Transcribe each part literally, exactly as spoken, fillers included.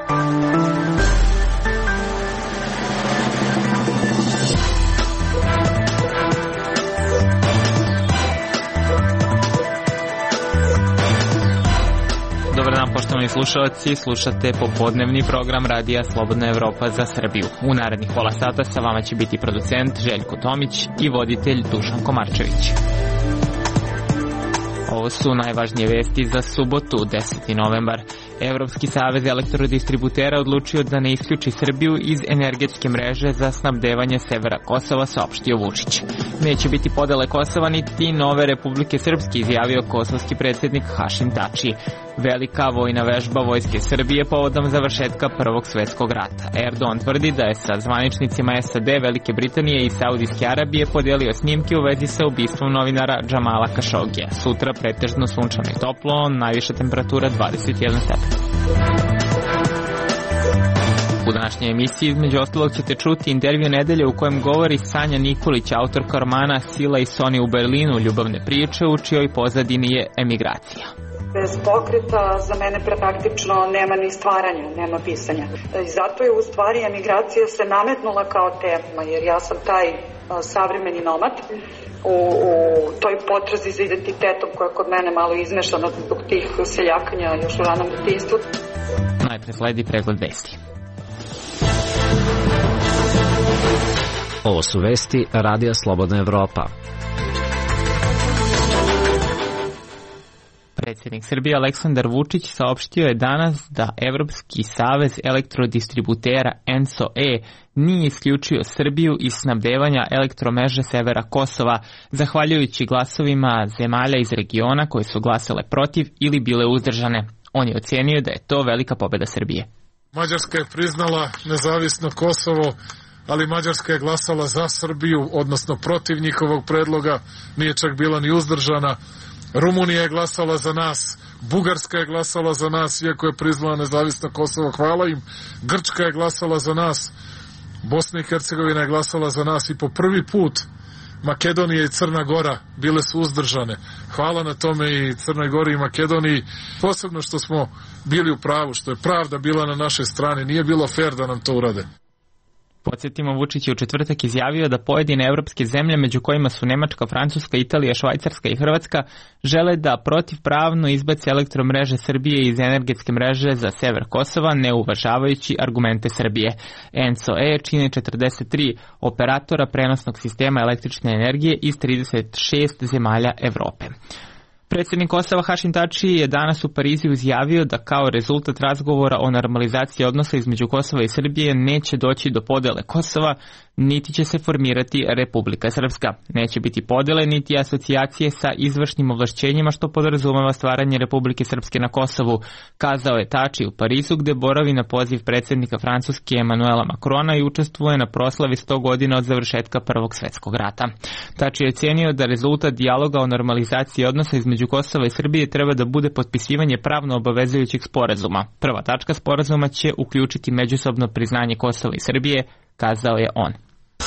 Poštovani slušalci, slušate popodnevni program Radija Slobodna Evropa za Srbiju. U narednih pola sata sa vama će biti producent Željko Tomić i voditelj Dušan Komarčević. Ovo su najvažnije vesti za subotu, deseti novembar. Evropski savez elektrodistributera odlučio da ne isključi Srbiju iz energetske mreže za snabdevanje severa Kosova, saopštio Vučić. Neće biti podele Kosova niti nove Republike Srpske, izjavio kosovski predsjednik Hašim Tači. Velika vojna vežba Vojske Srbije povodom završetka Prvog svjetskog rata. Erdogan tvrdi da je sa zvaničnicima S A D, Velike Britanije i Saudijske Arabije podelio snimke u vezi sa ubistvom novinara Džamala Kašogija. Sutra pretežno sunčano i toplo, najviša temperatura dvadeset jedan stepen. U današnjoj emisiji između ostalog ćete čuti intervju nedelje u kojem govori Sanja Nikolić, autorka romana Sila i Soni u Berlinu, ljubavne priče u čijoj pozadini je emigracija. Bez pokreta za mene praktično nema ni stvaranja, nema pisanja. I zato je u stvari emigracija se nametnula kao tema, jer ja sam taj savremeni nomad u, u toj potrazi za identitetom koja je kod mene malo izmešana zbog tih seljakanja još u ranom detinjstvu. Najpre sledi pregled vesti. Ovo su vesti Radija Slobodna Evropa. Predsjednik Srbije Aleksandar Vučić saopštio je danas da Evropski savez elektrodistributera N S O E nije isključio Srbiju iz snabdevanja elektromreže severa Kosova, zahvaljujući glasovima zemalja iz regiona koje su glasale protiv ili bile uzdržane. On je ocenio da je to velika pobjeda Srbije. Mađarska je priznala nezavisno Kosovo, ali Mađarska je glasala za Srbiju, odnosno protiv njihovog predloga, nije čak bila ni uzdržana. Rumunija je glasala za nas, Bugarska je glasala za nas, iako je priznala nezavisno Kosovo, hvala im. Grčka je glasala za nas, Bosna i Hercegovina je glasala za nas i po prvi put Makedonija i Crna Gora bile su uzdržane. Hvala na tome i Crnoj Gori i Makedoniji, posebno što smo bili u pravu, što je pravda bila na našoj strani, nije bilo fair da nam to urade. Podsjetimo, Vučić je u četvrtak izjavio da pojedine evropske zemlje, među kojima su Nemačka, Francuska, Italija, Švajcarska i Hrvatska, žele da protivpravno izbace elektromreže Srbije iz energetske mreže za sever Kosova, ne uvažavajući argumente Srbije. N S O E čini četrdeset tri operatora prenosnog sistema električne energije iz trideset šest zemalja Evrope. Predsjednik Kosova Hašim Tači je danas u Parizu izjavio da kao rezultat razgovora o normalizaciji odnosa između Kosova i Srbije neće doći do podele Kosova, niti će se formirati Republika Srpska. Neće biti podele niti asocijacije sa izvršnim ovlašćenjima, što podrazumeva stvaranje Republike Srpske na Kosovu, kazao je Tači u Parizu, gde boravi na poziv predsjednika Francuske Emanuela Macrona i učestvuje na proslavi sto godina od završetka Prvog svjetskog rata. Tači je ocenio da rezultat dijaloga o normalizaciji odnosa između Kosova i Srbije treba da bude potpisivanje pravno obavezujućeg sporazuma. Prva tačka sporazuma će uključiti međusobno priznanje Kosova i Srbije, kazao je on.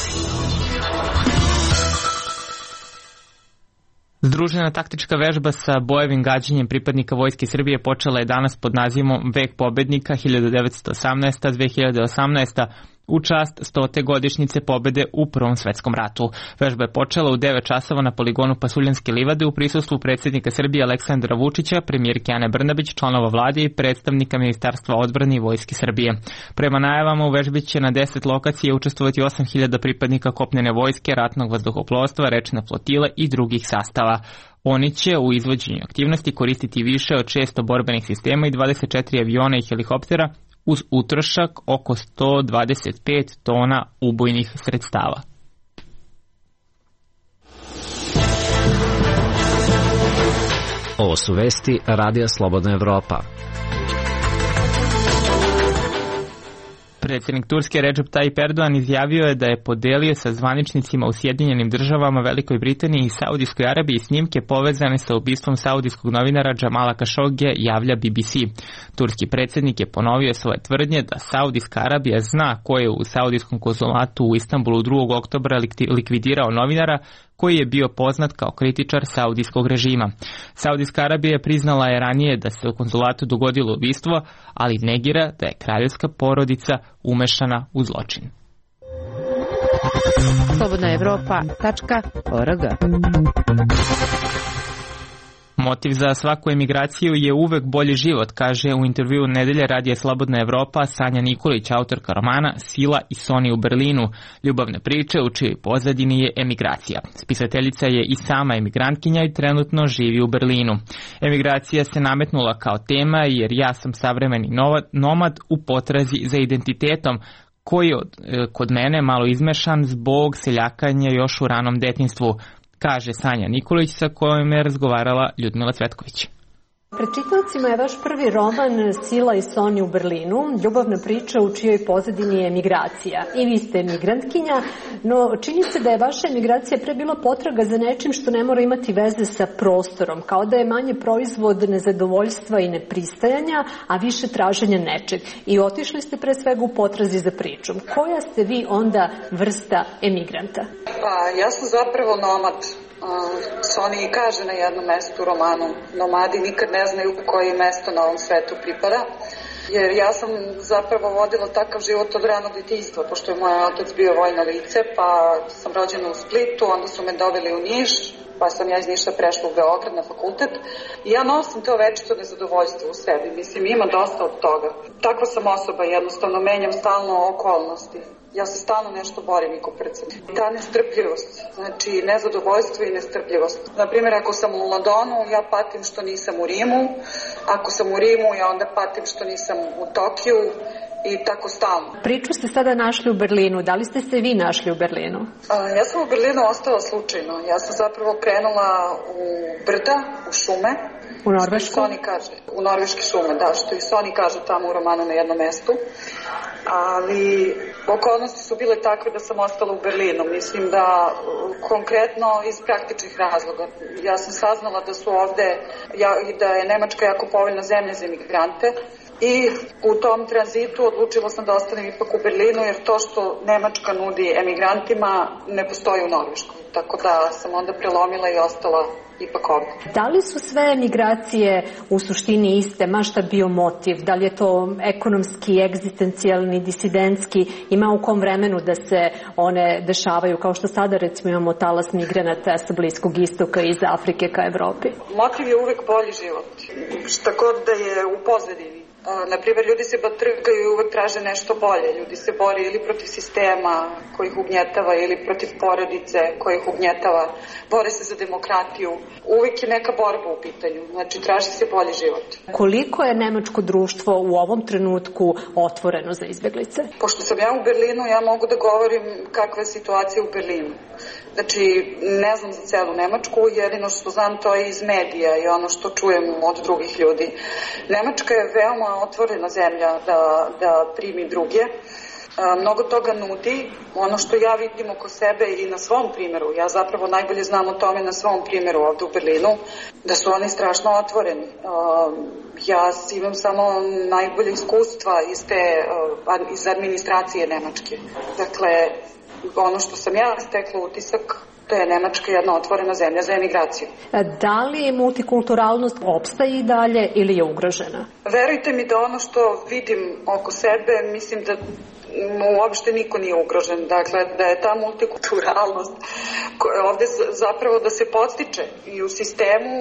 Združena taktička vežba sa bojevim gađanjem pripadnika Vojske Srbije počela je danas pod nazivom Vek pobednika hiljadu devetsto osamnaesta do dve hiljade osamnaeste. u čast stote godišnjice pobede u Prvom svetskom ratu. Vežba je počela u devet časova na poligonu Pasuljanske livade u prisustvu predsjednika Srbije Aleksandra Vučića, premijerke Ane Brnabić, članova vlade i predstavnika Ministarstva odbrane i Vojske Srbije. Prema najavama u vežbi će na deset lokacija učestvovati osam hiljada pripadnika kopnene vojske, ratnog vazduhoplovstva, rečne flotile i drugih sastava. Oni će u izvođenju aktivnosti koristiti više od šesto borbenih sistema i dvadeset četiri aviona i helikoptera uz utrošak oko sto dvadeset pet tona ubojnih sredstava. Ovo su vesti Radija Slobodna Evropa. Predsjednik Turske Recep Tayyip Erdogan izjavio je da je podelio sa zvaničnicima u Sjedinjenim državama, Velikoj Britaniji i Saudijskoj Arabiji snimke povezane sa ubistvom saudijskog novinara Džamala Kašogija, javlja B B C. Turski predsjednik je ponovio svoje tvrdnje da Saudijska Arabija zna ko je u saudijskom konzulatu u Istanbulu drugog oktobra likvidirao novinara koji je bio poznat kao kritičar saudijskog režima. Saudijska Arabija priznala je ranije da se u konzulatu dogodilo ubistvo, ali negira da je kraljevska porodica umešana u zločin. slobodna evropa tačka org. Motiv za svaku emigraciju je uvek bolji život, kaže u intervjuu Nedelje radija Slobodna Evropa Sanja Nikolić, autorka romana Sila i Soni u Berlinu, ljubavne priče u čijoj pozadini je emigracija. Spisateljica je i sama emigrantkinja i trenutno živi u Berlinu. Emigracija se nametnula kao tema jer ja sam savremeni nomad u potrazi za identitetom, koji je kod mene malo izmešan zbog seljakanja još u ranom detinjstvu, kaže Sanja Nikolić sa kojom je razgovarala Ljudmila Cvetković. Pred čitaocima je vaš prvi roman Sila i Soni u Berlinu, ljubavna priča u čijoj pozadini je emigracija. I vi ste emigrantkinja, no čini se da je vaša emigracija pre bila potraga za nečim što ne mora imati veze sa prostorom, kao da je manje proizvod nezadovoljstva i nepristajanja, a više traženja nečeg. I otišli ste pre svega u potrazi za pričom. Koja ste vi onda vrsta emigranta? Pa, ja sam zapravo nomad. Soni i kaže na jednom mestu u romanu, nomadi nikad ne znaju koje mesto na ovom svetu pripada, jer ja sam zapravo vodila takav život od ranog detinjstva, pošto je moj otac bio vojno lice, pa sam rođena u Splitu, onda su me doveli u Niš, pa sam ja iz Niša prešla u Beograd na fakultet i ja nosim to večito nezadovoljstvo u sebi, mislim ima dosta od toga. Takva sam osoba, jednostavno menjam stalno okolnosti. Ja se stalno nešto borim i koprcam. Ta nestrpljivost, znači nezadovoljstvo i nestrpljivost. Naprimjer, ako sam u Londonu, ja patim što nisam u Rimu. Ako sam u Rimu, ja onda patim što nisam u Tokiju i tako stalno. Priču ste sada našli u Berlinu. Da li ste se vi našli u Berlinu? A, ja sam u Berlinu ostala slučajno. Ja sam zapravo krenula u brda, u šume. U Norvešku? Soni kaže, u norveške šume, da, što i Soni kaže tamo u romanu na jednom mestu. Ali okolnosti su bile takve da sam ostala u Berlinu. Mislim da konkretno iz praktičnih razloga. Ja sam saznala da su ovde, ja, da je Nemačka jako povoljna zemlja za emigrante i u tom tranzitu odlučila sam da ostanem ipak u Berlinu jer to što Nemačka nudi emigrantima ne postoji u Norveškoj. Tako da sam onda prelomila i ostala ipak ovdje. Da li su sve emigracije u suštini iste, ma šta bio motiv? Da li je to ekonomski, egzistencijalni, disidentski? Ima u kom vremenu da se one dešavaju, kao što sada recimo imamo talas migranata sa Bliskog istoka iz Afrike ka Evropi? Motiv je uvek bolji život. Šta god da je u pozadini. Naprimjer, ljudi se batrgaju i uvek traže nešto bolje. Ljudi se bore ili protiv sistema koji ih ugnjetava ili protiv porodice koji ih ugnjetava. Bore se za demokratiju. Uvek je neka borba u pitanju. Znači, traži se bolji život. Koliko je nemačko društvo u ovom trenutku otvoreno za izbeglice? Pošto sam ja u Berlinu, ja mogu da govorim kakva je situacija u Berlinu. Znači, ne znam za celu Nemačku, jedino što znam to je iz medija i ono što čujem od drugih ljudi. Nemačka je veoma otvorena zemlja da, da primi druge. Mnogo toga nudi. Ono što ja vidim oko sebe i na svom primjeru, ja zapravo najbolje znam o tome na svom primjeru ovdje u Berlinu, da su oni strašno otvoreni. Ja imam samo najbolje iskustva iz, te, iz administracije Nemačke. Dakle, ono što sam ja stekla utisak, to je Nemačka jedna otvorena zemlja za emigraciju. Da li multikulturalnost opstaje i dalje ili je ugrožena? Verujte mi da ono što vidim oko sebe, mislim da uopšte niko nije ugrožen. Dakle, da je ta multikulturalnost ovde zapravo da se podstiče i u sistemu,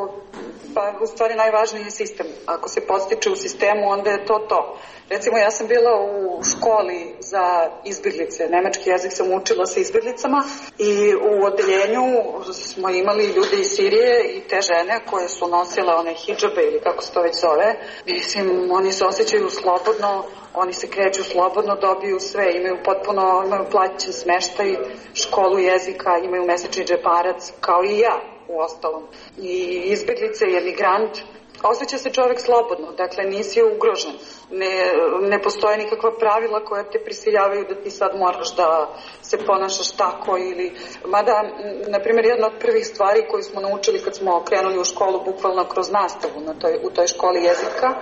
pa u stvari najvažniji je sistem. Ako se podstiče u sistemu, onda je to to. Recimo, ja sam bila u školi za izbjeglice. Nemački jezik sam učila sa izbjeglicama i u odeljenju smo imali ljude iz Sirije i te žene koje su nosile one hidžabe ili kako se to već zove. Mislim, oni se osjećaju slobodno, oni se kreću slobodno, dobiju sve, imaju potpuno, imaju plaćen smeštaj, školu jezika, imaju mesečni džeparac, kao i ja u ostalom. I izbjeglice i emigrant, osjeća se čovjek slobodno, dakle nisi ugrožen. Ne, ne postoje nikakva pravila koja te prisiljavaju da ti sad moraš da se ponašaš tako ili... Mada, na primjer, jedna od prvih stvari koju smo naučili kad smo krenuli u školu bukvalno kroz nastavu na toj, u toj školi jezika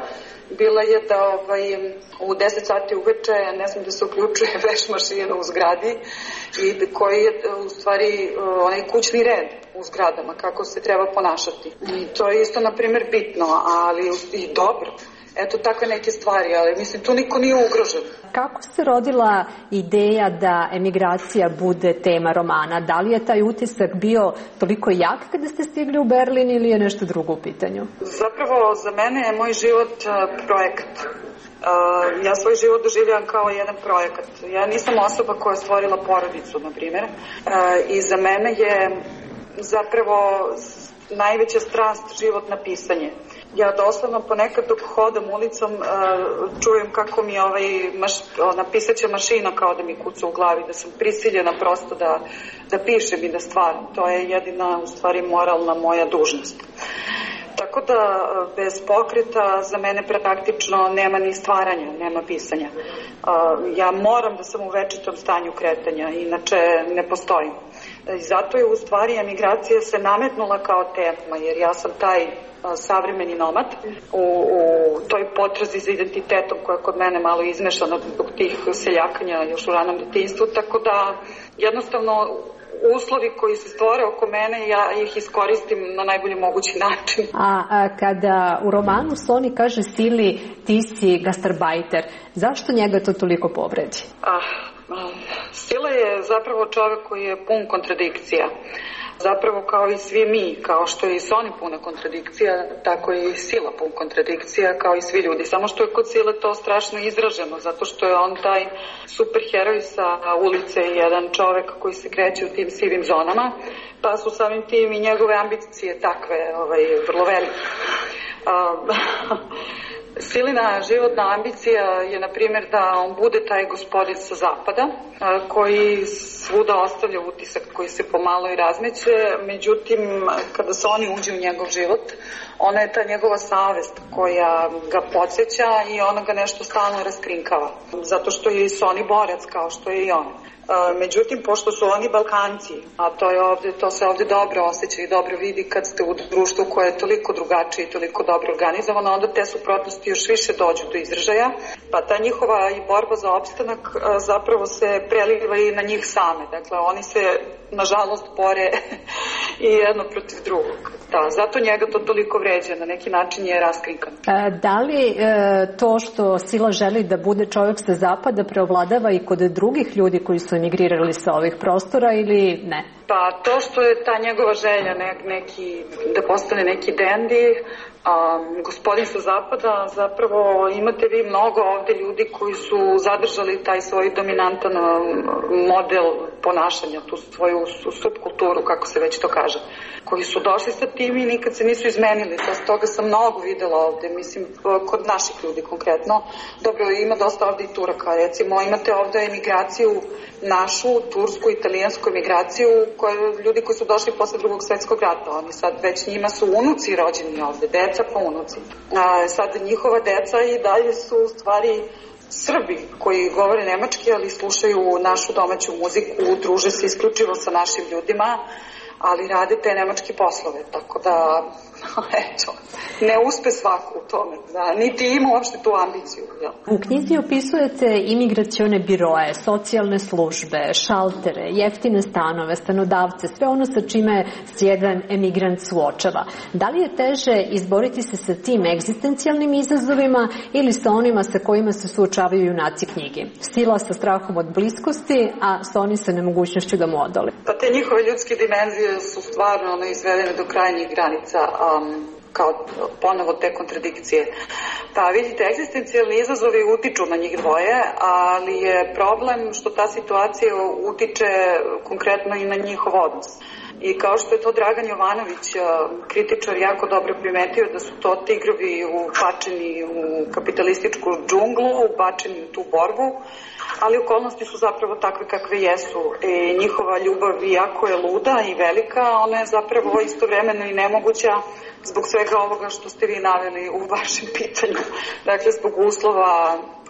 bila je da ovaj, u deset sati uveče ne znam da se uključuje veš mašina u zgradi i koji je u stvari onaj kućni red u zgradama, kako se treba ponašati. I to je isto, na primjer, bitno, ali i dobro. Eto, takve neke stvari, ali mislim, tu niko nije ugrožen. Kako se rodila ideja da emigracija bude tema romana? Da li je taj utisak bio toliko jak kada ste stigli u Berlin ili je nešto drugo u pitanju? Zapravo, za mene je moj život projekat. Uh, ja svoj život doživljavam kao jedan projekat. Ja nisam osoba koja je stvorila porodicu, na primjer. Uh, I za mene je zapravo najveća strast život na pisanje. Ja doslovno ponekad dok hodam ulicom uh, čujem kako mi ovaj maš, ona pisaća mašina kao da mi kuca u glavi, da sam prisiljena prosto da, da pišem i da stvaram. To je jedina, u stvari, moralna moja dužnost. Tako da bez pokreta za mene praktično nema ni stvaranja, nema pisanja. Ja moram da sam u večitom stanju kretanja, inače ne postojim. I zato je u stvari emigracija se nametnula kao tema, jer ja sam taj savremeni nomad u, u toj potrazi za identitetom koja je kod mene malo izmešana zbog tih seljakanja još u ranom detinjstvu, tako da jednostavno uslovi koji se stvore oko mene, ja ih iskoristim na najbolji mogući način. A, a kada u romanu Soni kaže Sili, ti si gastarbajter, zašto njega to toliko povredi? Ah, Sila je zapravo čovjek koji je pun kontradikcija. Zapravo kao i svi mi, kao što je i Soni puna kontradikcija, tako je i Sila pun kontradikcija, kao i svi ljudi. Samo što je kod Sile to strašno izraženo, zato što je on taj superheroj sa ulice, jedan čovek koji se kreće u tim sivim zonama, pa su samim tim i njegove ambicije takve, ovaj, vrlo velike. Silina životna ambicija je, na primjer, da on bude taj gospodin sa zapada, koji svuda ostavlja utisak koji se pomalo i razmeće, međutim, kada se oni uđe u njegov život, ona je ta njegova savest koja ga podsjeća i ona ga nešto stalno raskrinkava, zato što je i Soni borac kao što je i on. Međutim, pošto su oni Balkanci, a to, je ovde, to se ovde dobro osjeća i dobro vidi kad ste u društvu koje je toliko drugačije i toliko dobro organizovano, onda te suprotnosti još više dođu do izražaja, pa ta njihova i borba za opstanak zapravo se preliva i na njih same. Dakle, oni se, nažalost, bore i jedno protiv drugog. Da, zato njega to toliko vređa, na neki način je raskrinkan. E, da li e, to što Sila želi da bude čovjek sa zapada preovladava i kod drugih ljudi koji su emigrirali sa ovih prostora ili ne? Pa to što je ta njegova želja ne, neki, da postane neki dendi, a, gospodin sa zapada, zapravo imate vi mnogo ovde ljudi koji su zadržali taj svoj dominantan model ponašanja, tu svoju subkulturu, kako se već to kaže, koji su došli sa tim i nikad se nisu izmenili. To, toga sam mnogo videla ovde, mislim, kod naših ljudi konkretno. Dobro, ima dosta ovde i Turaka, recimo, imate ovde emigraciju našu, tursku, italijansku emigraciju, koje, ljudi koji su došli posle drugog svetskog rata, oni sad već njima su unuci rođeni ovde, deca pa unuci. A, sad njihova deca i dalje su u stvari Srbi koji govore nemački, ali slušaju našu domaću muziku, druže se isključivo sa našim ljudima, ali rade te nemačke poslove, tako da, eto, ne uspe svako u tome, da, niti ima uopšte tu ambiciju. Ja. U knjizi opisujete imigracione biroe, socijalne službe, šaltere, jeftine stanove, stanodavce, sve ono sa čime se jedan emigrant suočava. Da li je teže izboriti se sa tim egzistencijalnim izazovima ili sa onima sa kojima se suočavaju junaci knjige? Sila sa strahom od bliskosti, a Soni sa nemogućnošću da mu odole. Pa te njihove ljudske dimenzije su stvarno ono, izvedene do krajnjih granica, um, kao ponovo te kontradikcije. Pa vidite, egzistencijalni izazovi utiču na njih dvoje, ali je problem što ta situacija utiče konkretno i na njihov odnos. I kao što je to Dragan Jovanović, kritičar, jako dobro primetio da su to tigrovi ubačeni u kapitalističku džunglu, ubačeni u tu borbu, ali okolnosti su zapravo takve kakve jesu. I njihova ljubav, iako je luda i velika, ona je zapravo istovremeno i nemoguća zbog svega ovoga što ste vi naveli u vašem pitanju. Dakle, zbog uslova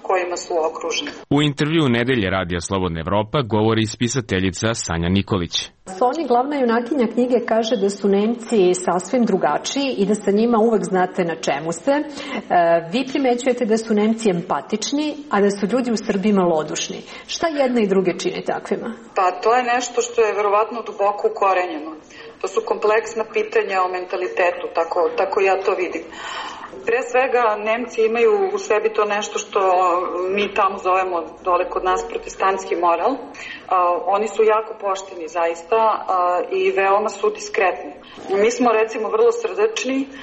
kojima su okruženi. U intervju Nedelje Radija Slobodna Evropa govori spisateljica Sanja Nikolić. Sonja, glavna junakinja knjige, kaže da su Nemci sasvim drugačiji i da sa njima uvek znate na čemu ste. E, vi primećujete da su Nemci empatični, a da su ljudi u Srbiji malodušni. Šta jedne i druge čini takvima? Pa to je nešto što je verovatno duboko ukorenjeno. To su kompleksna pitanja o mentalitetu, tako, tako ja to vidim. Pre svega, Nemci imaju u sebi to nešto što mi tamo zovemo dole kod nas protestantski moral. Uh, oni su jako pošteni zaista uh, i veoma su diskretni. Mi smo recimo vrlo srdačni, uh,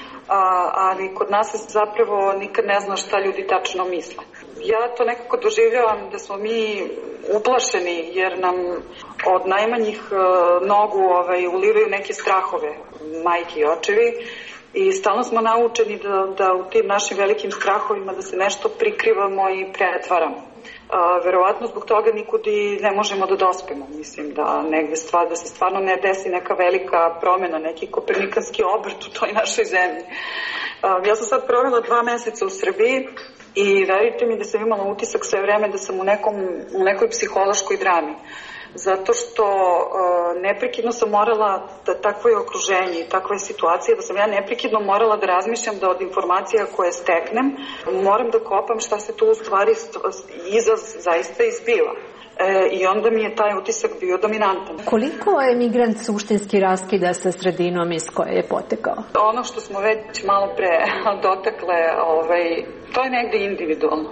ali kod nas se zapravo nikad ne zna šta ljudi tačno misle. Ja to nekako doživljavam da smo mi uplašeni jer nam od najmanjih uh, nogu ovaj, ulivaju neke strahove, majke i očevi. I stalno smo naučeni da, da u tim našim velikim strahovima da se nešto prikrivamo i pretvaramo. A, verovatno zbog toga nikud i ne možemo da dospemo. Mislim da negde stvar, da se stvarno ne desi neka velika promjena, neki kopernikanski obrt u toj našoj zemlji. A, ja sam sad provela dva meseca u Srbiji i verujte mi da sam imala utisak sve vreme da sam u, nekom, u nekoj psihološkoj drami. Zato što uh, neprekidno sam morala, da takvo je okruženje i takva je situacija, da sam ja neprekidno morala da razmišljam da od informacija koje steknem, moram da kopam šta se tu u stvari iza zaista izbiva. E, I onda mi je taj utisak bio dominantan. Koliko je migrant suštinski raskida sa sredinom iz koje je potekao? Ono što smo već malo pre dotakle, ovaj, to je negde individualno.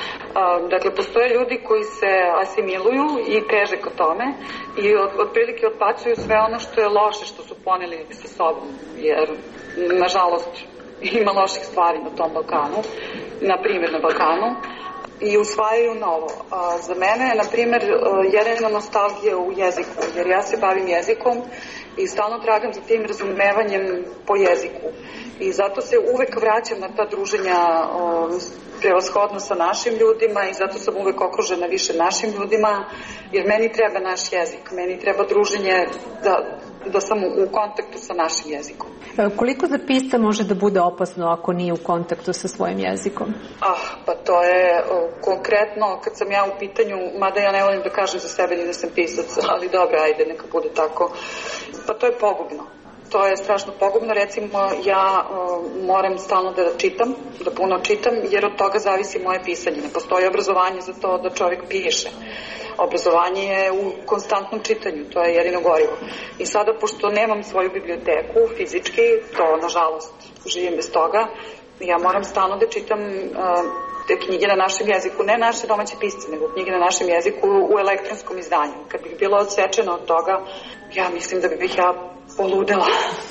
Dakle, postoje ljudi koji se asimiluju i teže ka tome i od, otprilike otpacuju sve ono što je loše što su poneli sa sobom, jer nažalost ima loših stvari na tom Balkanu, na primjer na Balkanu, i usvajaju novo. A, za mene je, na primjer, jedina nostalgija u jeziku, jer ja se bavim jezikom i stalno tragam za tim razumevanjem po jeziku. I zato se uvek vraćam na ta druženja o, prevashodno sa našim ljudima i zato sam uvek okružena više našim ljudima, jer meni treba naš jezik, meni treba druženje da, da sam u kontaktu sa našim jezikom. Koliko za pisca može da bude opasno ako nije u kontaktu sa svojim jezikom? Ah, pa to je o, konkretno kad sam ja u pitanju, mada ja ne volim da kažem za sebe ni da sam pisac, ali dobro, ajde, neka bude tako. Pa to je pogubno. To je strašno pogubno. Recimo, ja o, moram stalno da čitam, da puno čitam, jer od toga zavisi moje pisanje. Ne postoji obrazovanje za to da čovjek piše. Obrazovanje je u konstantnom čitanju, to je jedino gorivo. I sada, pošto nemam svoju biblioteku fizički, to nažalost živim bez toga, ja moram stalno da čitam uh, te knjige na našem jeziku, ne naše domaće pisce, nego knjige na našem jeziku u elektronskom izdanju. Kad bih bila odsečena od toga, ja mislim da bih ja poludela.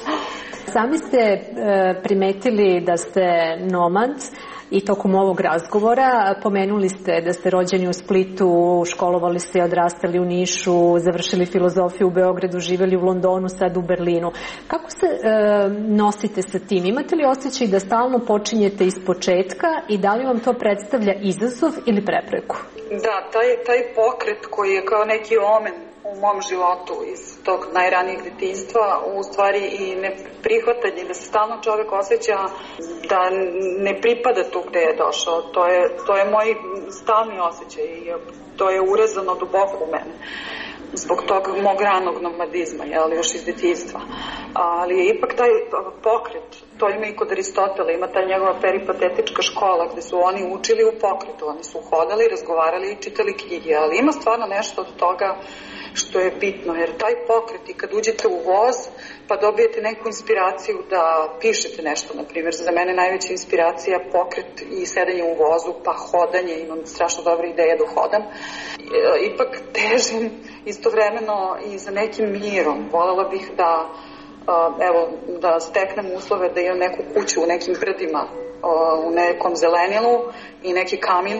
Sami ste e, primetili da ste nomad i tokom ovog razgovora pomenuli ste da ste rođeni u Splitu, školovali se i odrastali u Nišu, završili filozofiju u Beogradu, živjeli u Londonu, sad u Berlinu. Kako se e, nosite sa tim? Imate li osjećaj da stalno počinjete iz početka i da li vam to predstavlja izazov ili prepreku? Da, taj, taj pokret koji je kao neki omen u mom životu iz tog najranijeg detinjstva, u stvari i neprihvatanje, da se stalno čovjek osjeća da ne pripada tu gde je došao. To je, to je moj stalni osjećaj i to je urezano duboko u mene. Zbog tog mog ranog nomadizma, ali još iz detinjstva. Ali je ipak taj pokret, to ima i kod Aristotela, ima ta njegova peripatetička škola gde su oni učili u pokretu, oni su hodali, razgovarali i čitali knjige, ali ima stvarno nešto od toga što je bitno, jer taj pokret i kad uđete u voz pa dobijete neku inspiraciju da pišete nešto, na primjer, za mene najveća inspiracija pokret i sedanje u vozu, pa hodanje, imam strašno dobre ideje da hodam. Ipak težim istovremeno i za nekim mirom. Voljela bih da, evo, da steknem uslove da imam neku kuću u nekim brdima, u nekom zelenilu i neki kamin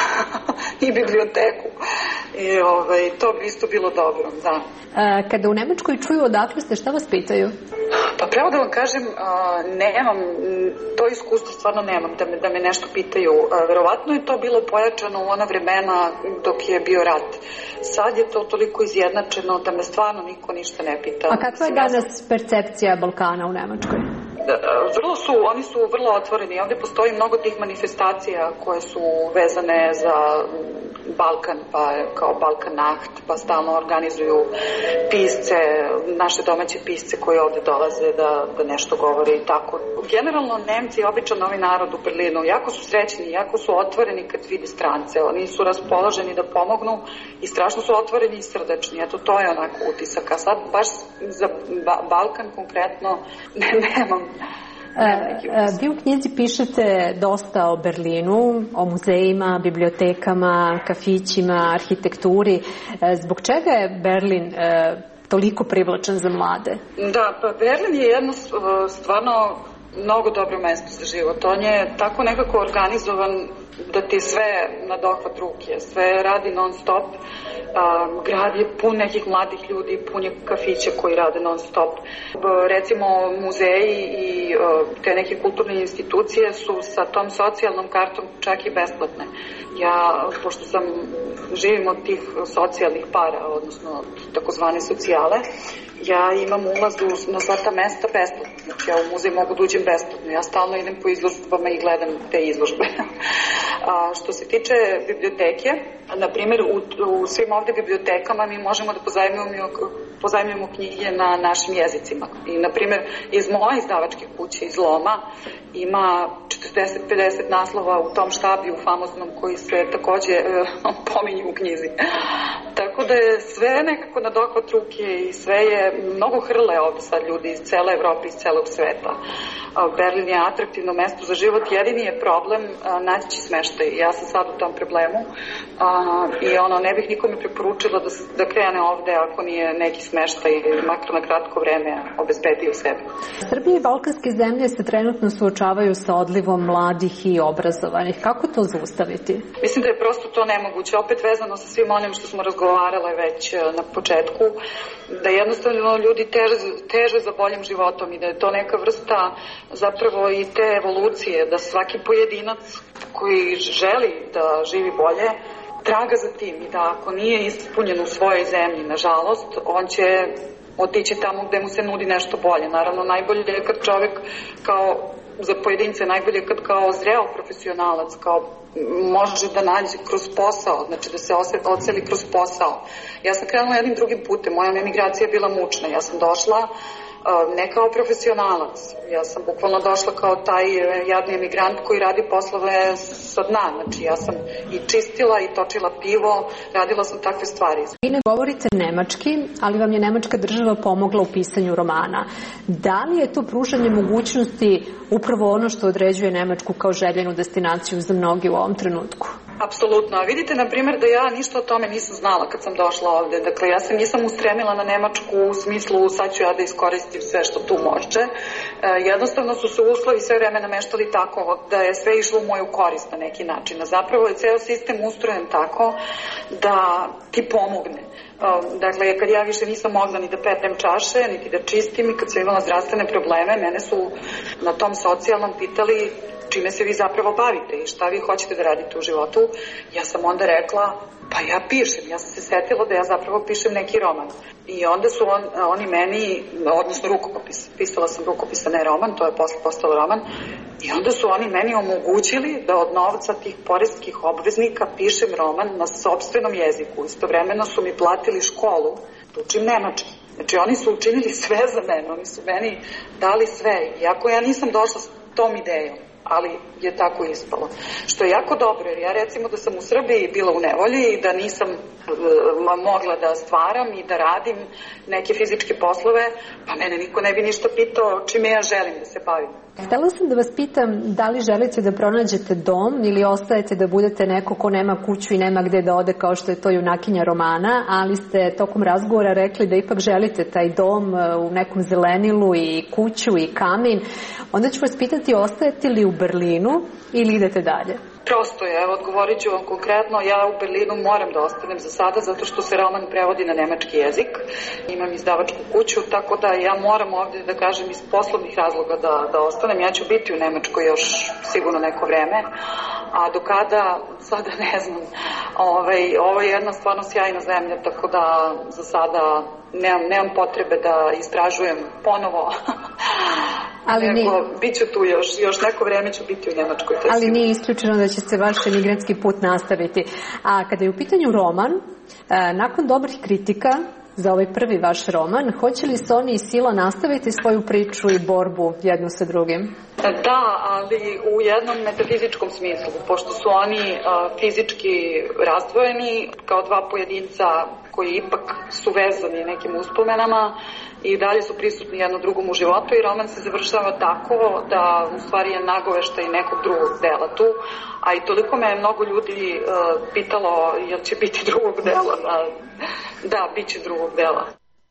i biblioteku. I ovaj, to bi isto bilo dobro, da. A, kada u Nemačkoj čuju odakle ste, šta vas pitaju? Pa pravo da vam kažem, a, nemam, to iskustvo stvarno nemam, da me, da me nešto pitaju. A, verovatno je to bilo pojačano u ona vremena dok je bio rat. Sad je to toliko izjednačeno da me stvarno niko ništa ne pita. A kakva je danas percepcija Balkana u Nemačkoj? vrlo su, oni su vrlo otvoreni. Ovde postoji mnogo tih manifestacija koje su vezane za Balkan, pa kao Balkan Nacht, pa stalno organizuju pisce, naše domaće pisce koji ovde dolaze da, da nešto govore i tako. Generalno Nemci, običan novi narod u Berlinu, jako su srećni, jako su otvoreni kad vide strance. Oni su raspoloženi da pomognu i strašno su otvoreni i srdečni. Eto, to je onako utisak. A sad baš za ba Balkan konkretno ne, nemam. Vi u knjizi pišete dosta o Berlinu, o muzejima, bibliotekama, kafićima, arhitekturi. Zbog čega je Berlin toliko privlačan za mlade? Da, pa Berlin je jedno stvarno mnogo dobro mesto za život. On je tako nekako organizovan da ti sve na dohvat ruke, sve radi non stop. Um, grad je pun nekih mladih ljudi, pun je kafića koji rade non stop. Recimo muzeji i uh, te neke kulturne institucije su sa tom socijalnom kartom čak i besplatne. Ja, pošto sam živim od tih socijalnih para, odnosno takozvane socijale, ja imam ulaz na sva ta mesta besplatno. Znači ja u muzej mogu da uđem besplatno. Ja stalno idem po izložbama i gledam te izložbe. A što se tiče biblioteke, na primjer u, u svim ovde bibliotekama mi možemo da pozajmljujemo, pozajmljujemo knjige na našim jezicima. I na primjer iz moje izdavačke kuće, iz Loma, ima četrdeset pedeset naslova u tom štabiju famoznom koji se takođe e, pominju u knjizi. Tako da je sve nekako na dohvat ruke i sve je mnogo hrle ovde sad ljudi iz cele Evrope, iz celog sveta. Berlin je atraktivno mesto za život, jedini je problem naći smeštaj. Ja sam sad u tom problemu a, i ono, ne bih nikome preporučila da, da krene ovde ako nije neki smeštaj, makar na kratko vreme obezbedio sebe. Srbije i balkanske zemlje se trenutno suočavaju sa odlivom mladih i obrazovanih. Kako to zaustaviti? Mislim da je prosto to nemoguće. Opet vezano sa svim onim što smo razgovarale već na početku, da jednostavno ljudi teže, teže za boljim životom i da je to neka vrsta zapravo i te evolucije, da svaki pojedinac koji želi da živi bolje traga za tim i da ako nije ispunjen u svojoj zemlji, nažalost, on će otići tamo gde mu se nudi nešto bolje. Naravno, najbolje je kad čovek kao za pojedince, najbolje kad kao zreo profesionalac, kao može da nađe kroz posao, znači da se oceli kroz posao. Ja sam krenula jednim drugim putem, moja emigracija je bila mučna, ja sam došla ne kao profesionalac, ja sam bukvalno došla kao taj jadni emigrant koji radi poslove sa dna, znači ja sam i čistila i točila pivo, radila sam takve stvari. Vi ne govorite nemački, ali vam je nemačka država pomogla u pisanju romana. Da li je to pružanje mogućnosti upravo ono što određuje Nemačku kao željenu destinaciju za mnogi u ovom trenutku? Apsolutno. A vidite, na primjer, da ja ništa o tome nisam znala kad sam došla ovde. Dakle, ja se nisam ustremila na Nemačku u smislu sad ću ja da iskoristim sve što tu može. E, jednostavno su se uslovi sve vreme nameštali tako da je sve išlo u moju korist na neki način. A zapravo je ceo sistem ustrojen tako da ti pomogne. Dakle, kad ja više nisam mogla ni da petem čaše, niti da čistim i kad sam imala zdravstvene probleme, mene su na tom socijalnom pitali čime se vi zapravo bavite i šta vi hoćete da radite u životu. Ja sam onda rekla, pa ja pišem, ja sam se setila da ja zapravo pišem neki roman. I onda su on, oni meni, odnosno rukopis, pisala sam rukopis, a ne roman, to je posle postalo roman, i onda su oni meni omogućili da od novca tih poreskih obveznika pišem roman na sopstvenom jeziku. Istovremeno su mi platili školu da učim nemački. Znači oni su učinili sve za mene, oni su meni dali sve, iako ja nisam došla s tom idejom, ali je tako ispalo. Što je jako dobro, jer ja recimo da sam u Srbiji bila u nevolji i da nisam uh, mogla da stvaram i da radim neke fizičke poslove, pa mene niko ne bi ništa pitao čime ja želim da se bavim. Htela sam da vas pitam da li želite da pronađete dom ili ostajete da budete neko ko nema kuću i nema gde da ode kao što je to junakinja romana, ali ste tokom razgovora rekli da ipak želite taj dom u nekom zelenilu i kuću i kamin. Onda ću vas pitati, ostajete li u Berlinu ili idete dalje? Prosto je, evo odgovorit ću vam konkretno, ja u Berlinu moram da ostanem za sada zato što se roman prevodi na nemački jezik, imam izdavačku kuću, tako da ja moram ovde da kažem iz poslovnih razloga da, da ostanem, ja ću biti u Nemačkoj još sigurno neko vreme, a do kada, sada ne znam, ovaj, ovo je jedna stvarno sjajna zemlja, tako da za sada nemam, nemam potrebe da istražujem ponovo. Ali nego nije... bit ću tu još, još neko vreme ću biti u Njemačkoj. Ali sigurno. Nije isključeno da će se vaš emigrantski put nastaviti. A kada je u pitanju roman, nakon dobrih kritika za ovaj prvi vaš roman, hoće li Soni i Sila nastaviti svoju priču i borbu jednu sa drugim? Da, ali u jednom metafizičkom smislu, pošto su oni a, fizički razdvojeni kao dva pojedinca koji ipak su vezani nekim uspomenama i dalje su prisutni jedno drugom u životu i roman se završava tako da u stvari je nagoveštaj nekog drugog dela tu, a i toliko me je mnogo ljudi uh, pitalo jel će biti drugog dela. Da, da, bit će drugog dela.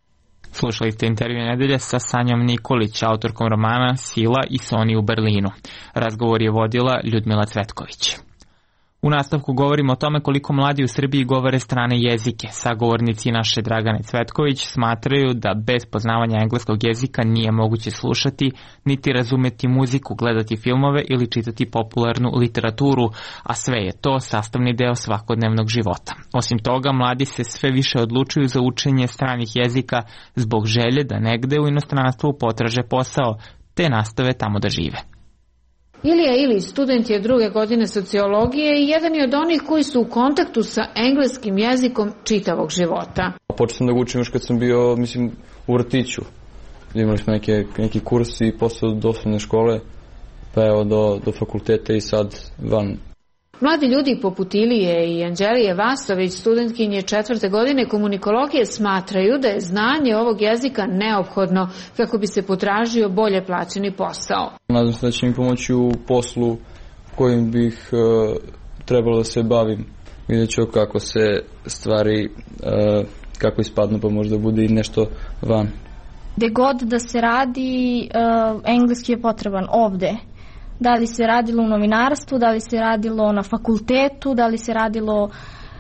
Slušali ste intervju nedelje sa Sanjom Nikolić, autorkom romana Sila i Soni u Berlinu. Razgovor je vodila Ljudmila Cvetković. U nastavku govorimo o tome koliko mladi u Srbiji govore strane jezike. Sagovornici naše Dragane Cvetković smatraju da bez poznavanja engleskog jezika nije moguće slušati, niti razumeti muziku, gledati filmove ili čitati popularnu literaturu, a sve je to sastavni deo svakodnevnog života. Osim toga, mladi se sve više odlučuju za učenje stranih jezika zbog želje da negde u inostranstvu potraže posao, te nastave tamo da žive. Ilija Ilić, student je druge godine sociologije i jedan je od onih koji su u kontaktu sa engleskim jezikom čitavog života. Počeo sam da ga učim još kad sam bio, mislim, u vrtiću. Imali smo neke, neki kurs i posle do osnovne škole, pa evo do, do fakulteta i sad van. Mladi ljudi poput Ilije i Anđelije Vasović, studentkinje četvrte godine komunikologije, smatraju da je znanje ovog jezika neophodno kako bi se potražio bolje plaćeni posao. Nadam se da će mi pomoći u poslu kojim bih uh, trebalo da se bavim. Vidjet ću kako se stvari, uh, kako ispadnu, pa možda bude i nešto van. Gde god da se radi, uh, engleski je potreban ovde. Da li se radilo u novinarstvu, da li se radilo na fakultetu, da li se radilo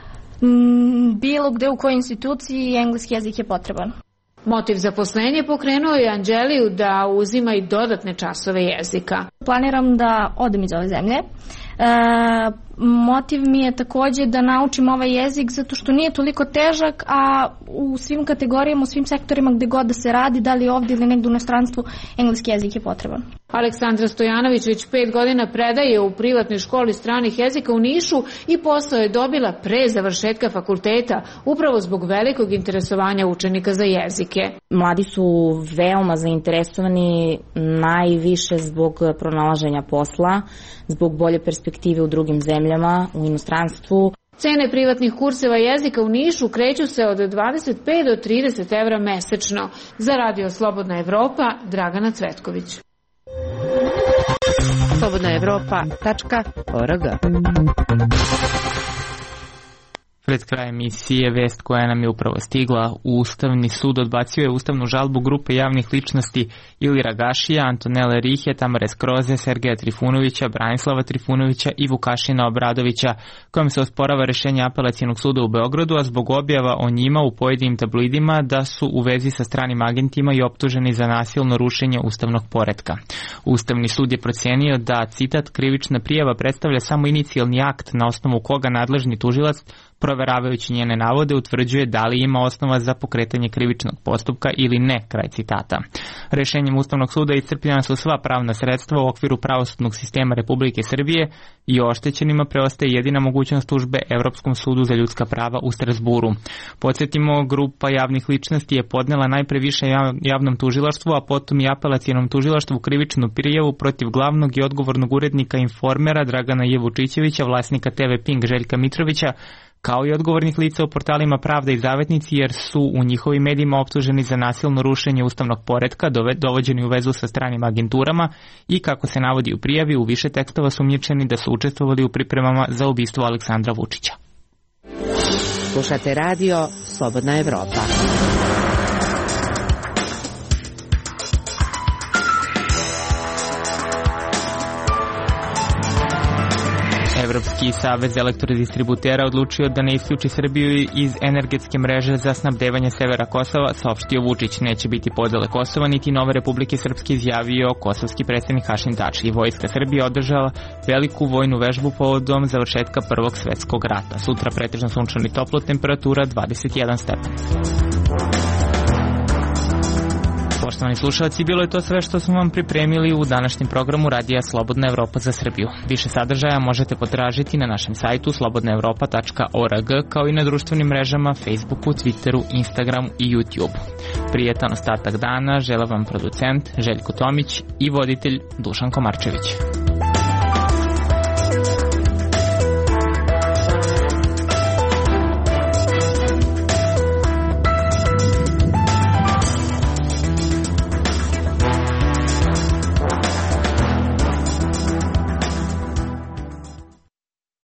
m, bilo gde u kojoj instituciji, engleski jezik je potreban. Motiv zaposlenja pokrenuo je Anđeliju da uzima i dodatne časove jezika. Planiram da odem iz ove zemlje. E, motiv mi je takođe da naučim ovaj jezik zato što nije toliko težak, a u svim kategorijama, u svim sektorima gde god da se radi, da li ovdje ili negdje u inostranstvu, engleski jezik je potreban. Aleksandra Stojanović već pet godina predaje u privatnoj školi stranih jezika u Nišu i posao je dobila pre završetka fakulteta, upravo zbog velikog interesovanja učenika za jezike. Mladi su veoma zainteresovani najviše zbog pronalaženja posla, zbog bolje perspektive u drugim zemljama, u inostranstvu. Cene privatnih kurseva jezika u Nišu kreću se od dvadeset pet do trideset evra mesečno. Za Radio Slobodna Evropa, Dragana Cvetković. slobodna evropa tačka org. Pred krajem emisije vest koja nam je upravo stigla. Ustavni sud odbacio je ustavnu žalbu grupe javnih ličnosti Ilira Gašija, Antonele Rihe, Tamare Skroze, Sergeja Trifunovića, Branislava Trifunovića i Vukašina Obradovića, kojom se osporava rešenje Apelacionog suda u Beogradu, a zbog objava o njima u pojedinim tabloidima da su u vezi sa stranim agentima i optuženi za nasilno rušenje ustavnog poretka. Ustavni sud je procenio da, citat, krivična prijava predstavlja samo inicijalni akt na osnovu koga nadležni tužilac, proveravajući njene navode, utvrđuje da li ima osnova za pokretanje krivičnog postupka ili ne, kraj citata. Rešenjem Ustavnog suda iscrpljena su sva pravna sredstva u okviru pravosudnog sistema Republike Srbije i oštećenima preostaje jedina mogućnost tužbe Evropskom sudu za ljudska prava u Strasburu. Podsjetimo, grupa javnih ličnosti je podnela najpre više javnom tužilaštvu, a potom i apelacionom tužilaštvu krivičnu prijavu protiv glavnog i odgovornog urednika Informera Dragana J. Vučićevića, vlasnika te ve Pink Željka Mitrovića, kao i odgovornih lica u portalima Pravda i Zavetnici, jer su u njihovim medijima optuženi za nasilno rušenje ustavnog poretka, dovođeni u vezu sa stranim agenturama i, kako se navodi u prijavi, u više tekstova sumnjičeni da su učestvovali u pripremama za ubistvo Aleksandra Vučića. Slušate radio Slobodna Evropa. Evropski savez elektrodistributera odlučio da ne isključi Srbiju iz energetske mreže za snabdevanje severa Kosova, saopštio Vučić. Neće biti podele Kosova niti nove Republike Srpske, izjavio kosovski predsjednik Hašim Tači. Vojska Srbije održala veliku vojnu vežbu povodom završetka Prvog svetskog rata. Sutra pretežno sunčano i toplo, temperatura dvadeset jedan stepen. Poštovani slušalci, bilo je to sve što smo vam pripremili u današnjem programu Radija Slobodna Evropa za Srbiju. Više sadržaja možete potražiti na našem sajtu slobodna evropa tačka org, kao i na društvenim mrežama Facebooku, Twitteru, Instagramu i YouTubeu. Prijetan ostatak dana žele vam producent Željko Tomić i voditelj Dušan Komarčević.